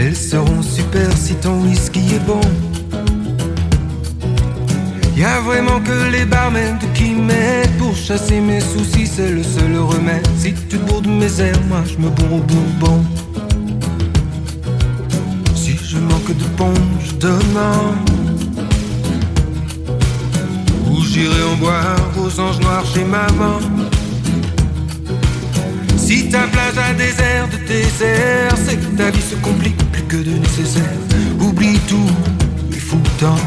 Elles seront super si ton whisky est bon. Y'a vraiment que les barmen qui m'aident pour chasser mes soucis, c'est le seul remède. Si tu bourres de mes airs, moi je me bourre au bourbon. Si je manque de pont, je demande où j'irai en boire aux anges noirs chez maman. Si ta plage a désert de désert, c'est que ta vie se complique plus que de nécessaire. Oublie tout, il faut le temps.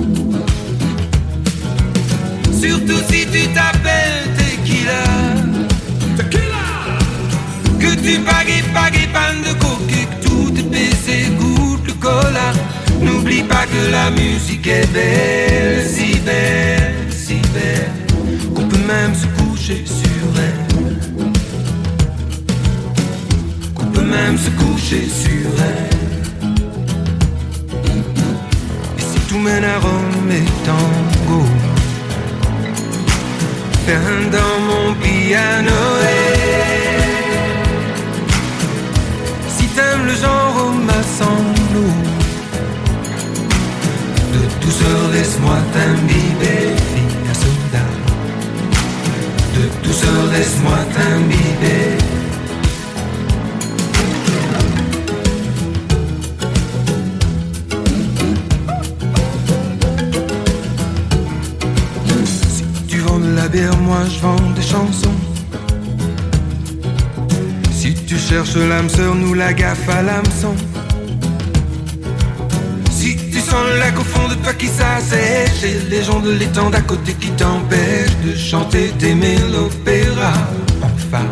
Surtout si tu t'appelles Tequila. Tequila. Que tu pagues, panne de coke et que tout est baissé, goûte le cola. N'oublie pas que la musique est belle, si belle, si belle, qu'on peut même se coucher sur elle. Qu'on peut même se coucher sur elle. Et si tout mène à Rome et tango, viens dans mon piano. Si t'aimes le genre au massanglo, de douceur laisse-moi t'imbiber, fille à soldat. De douceur laisse-moi t'imbiber. Si tu vends de la bière, moi je vends des chansons. Si tu cherches l'âme sœur, nous la gaffe à l'hameçon. Si tu sens le lac au fond de toi qui s'assèche et les gens de l'étang d'à côté qui t'empêchent de chanter, d'aimer l'opéra, enfin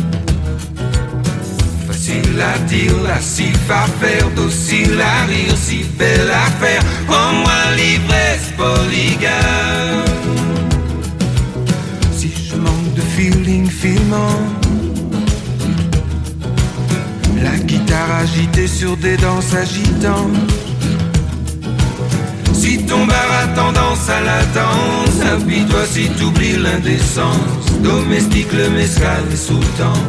facile à dire, lascif à faire, docile à rire, si belle affaire, prends-moi l'ivresse polygame. Si je manque de feeling filmant, la guitare agitée sur des danses agitantes. Si ton bar a tendance à la danse, appuie-toi si t'oublies l'indécence. Domestique le mescal et sous le temps.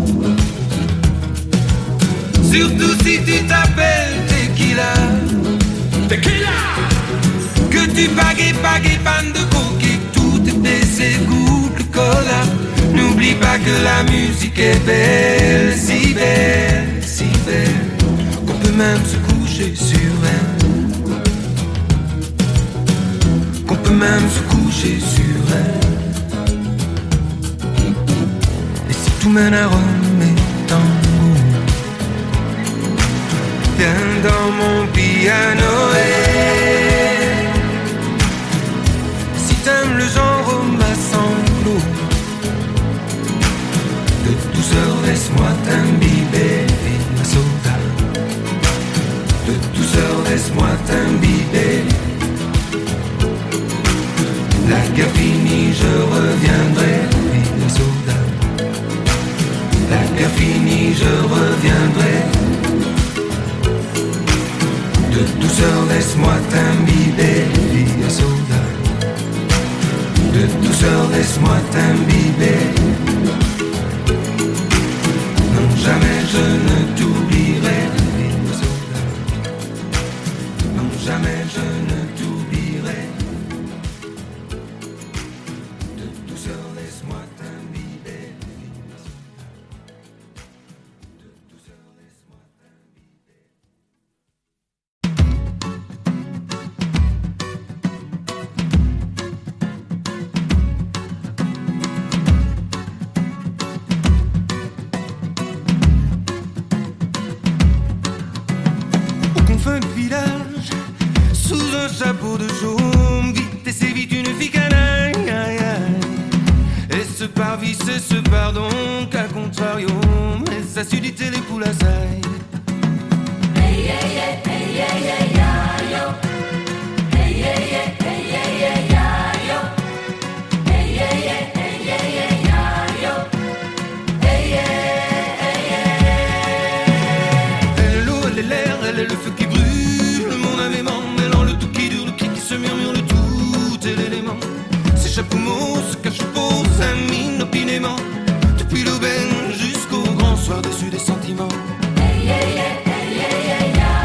Surtout si tu t'appelles Tequila. Tequila. Que tu pagues, panne de coke et que tout est baissé, goûte le cola. N'oublie pas que la musique est belle, si belle, si belle, qu'on peut même se coucher sur elle. Qu'on peut même se coucher sur elle. Et si tout mène à Rome et tango, viens dans mon piano. Si t'aimes le genre au massanglo, de douceur laisse-moi t'imbiber, la soda. De douceur laisse-moi t'imbiber. La guerre finie, je reviendrai, la soda. La guerre finie, je reviendrai. De douceur, laisse-moi t'imbiber, la soda. De douceur, laisse-moi t'imbiber. Non, jamais je ne t'oublierai, la soda. Non, jamais je ne t'oublierai. Chapeau de chaume, vite et c'est vite une fille canaille. Et ce parvis et ce pardon qu'à contrario, mais ça sudité les poules à saille. Hey yeah yeah, hey yeah yeah yeah yo. Hey yeah yeah, hey yeah yeah yeah yo. Hey yeah yeah, hey yeah yeah yeah yo. Hey yeah, hey yeah. Elle est l'eau, elle est l'air, elle est le feu qui brûle mon âme aimant. Se murmure le tout est l'élément. S'échappe aux mots, se cache aux amis inopinément. Depuis l'aubaine jusqu'au grand soir déçu des sentiments. Hey, yeah, yeah, hey, yeah, yeah, yeah.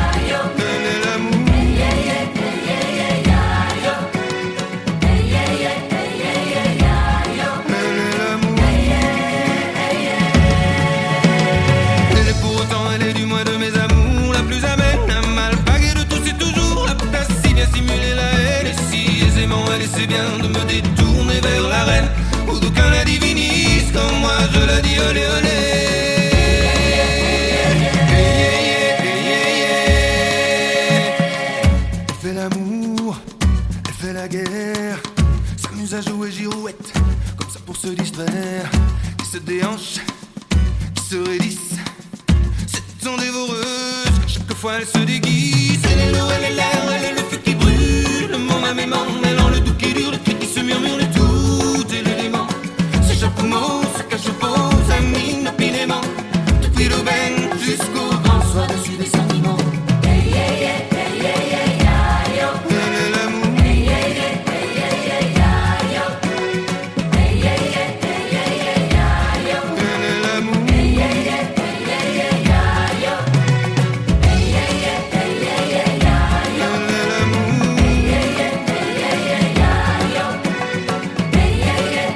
fois elle se déguise. Elle est l'eau, elle est l'air, elle est le feu qui brûle. Mon âme aimant, mêlant le doux qui dure, le cri qui se murmure, le tout est l'élément. S'échappe au mot, se cache aux faux amis, inopinément. Depuis l'aubaine jusqu'au grand soir dessus des sentiments. Hey, hey, hey, hey, hey, hey, hey, yo. Elle est l'amour. Hey, hey, hey, hey, hey, hey, hey, yo. Hey, hey, hey, hey, hey, hey, hey, yo. Elle est l'amour. Hey, hey, hey, hey, hey, hey, hey, yo. Hey, hey, hey, hey, hey, hey, hey, yo. Elle est l'amour. Hey, hey, hey, hey, hey, hey, hey, yo. Hey, hey, hey, hey, hey, hey, yo. Elle est l'amour. Hey, hey, hey, hey, hey, hey, yo. Hey, hey, hey, hey, hey, hey, yo. Elle est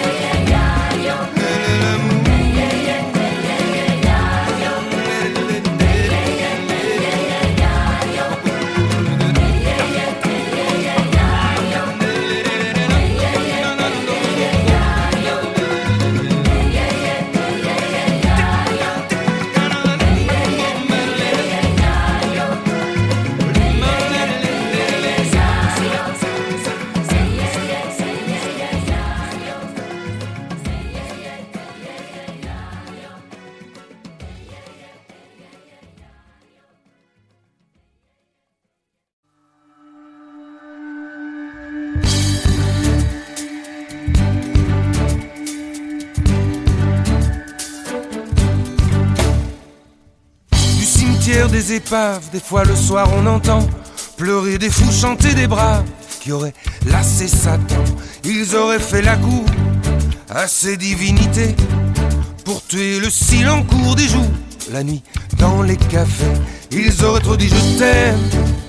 Du cimetière des épaves, des fois le soir on entend pleurer des fous, chanter des braves qui auraient lassé Satan. Ils auraient fait la cour à ces divinités pour tuer le silence court des jours, la nuit dans les cafés. Ils auraient trop dit je t'aime.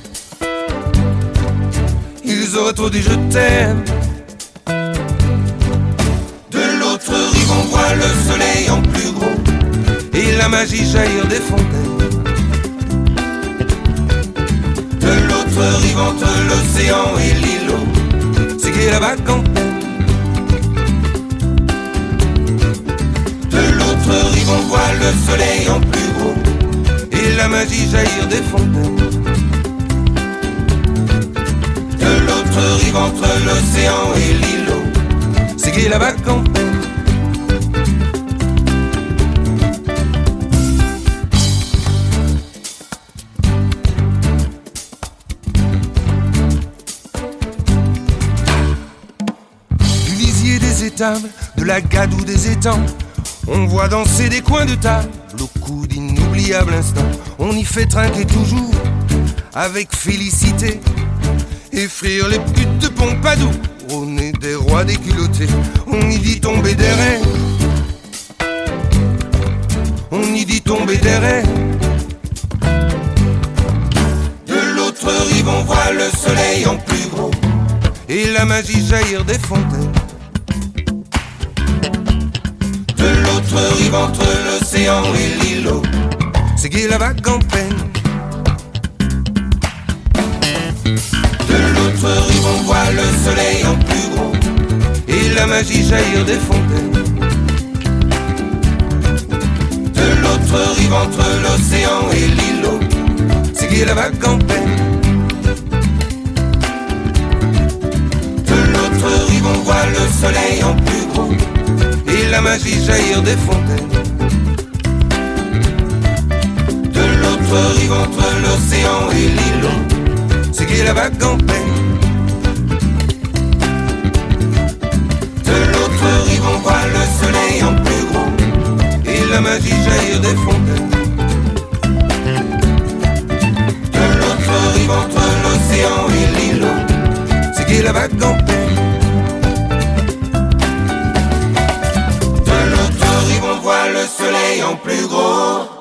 Ils auraient trop dit je t'aime. De l'autre rive on voit le soleil en plus gros et la magie jaillir des fontaines. De l'autre rive entre l'océan et l'îlot, c'est qui la vague en peine. De l'autre rive on voit le soleil en plus gros et la magie jaillir des fontaines. De l'autre rive entre l'océan et l'îlot, c'est qui la vague en peine. De la gadoue des étangs, on voit danser des coins de table au coup d'inoubliables instants. On y fait trinquer toujours avec félicité et frire les putes de Pompadour au nez des rois déculottés. On y dit tomber des reines, on y dit tomber des reines. De l'autre rive on voit le soleil en plus gros et la magie jaillir des fontaines. De l'autre rive entre l'océan et l'îlot, c'est qui la vague en peine. De l'autre rive on voit le soleil en plus gros et la magie jaillir des fontaines. De l'autre rive entre l'océan et l'îlot, c'est qui la vague en peine. De l'autre rive on voit le soleil en plus gros et la magie jaillir des fontaines. De l'autre rive entre l'océan et l'îlot, c'est qui la vague en peine. De l'autre rive on voit le soleil en plus gros et la magie jaillir des fontaines. De l'autre rive entre l'océan et l'îlot, c'est qui la vague en peine. Le soleil en plus gros